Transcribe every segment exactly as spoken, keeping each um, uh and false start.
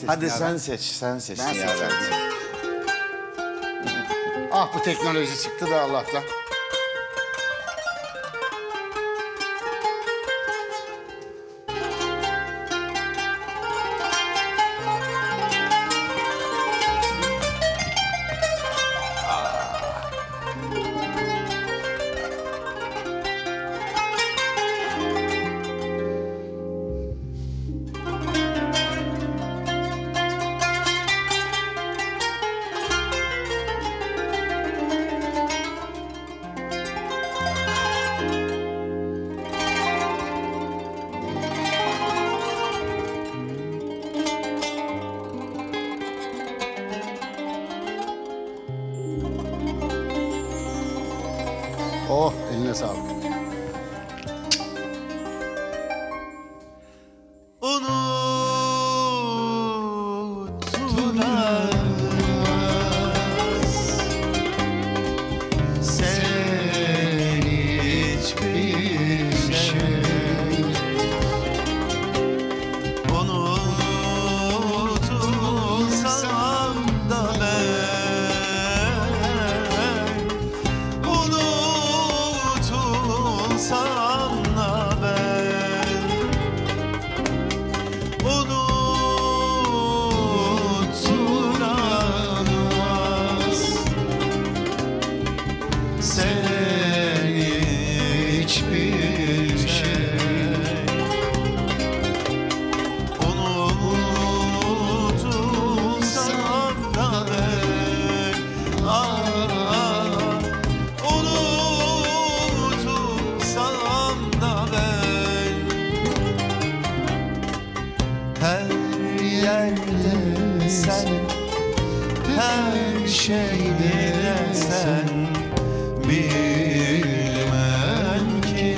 seçtin Hadi ya sen ben. seç, sen seç. Ben ya seçeceğim. Ah bu teknoloji çıktı da Allah'tan. Oh, eline sağlık. Her şeyde sen bilmem ki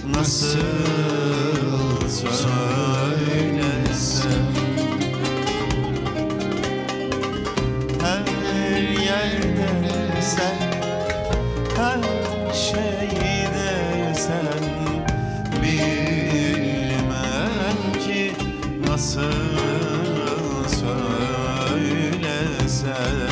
nasıl söylesem. Her yerde sen, her şeyde sen bilmem ki nasıl söylesem.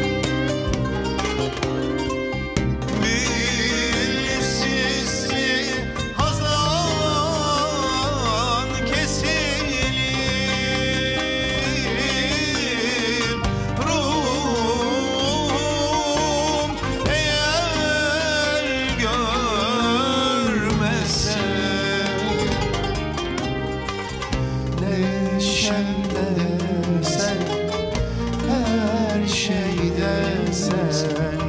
Her şeyde sen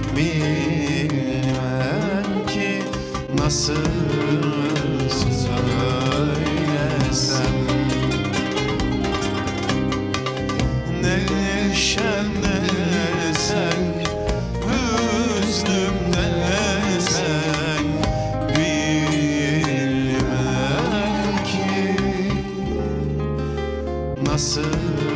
bilmem ki nasıl söylesem. Neşemde sen, hüznümde sen bilmem ki nasıl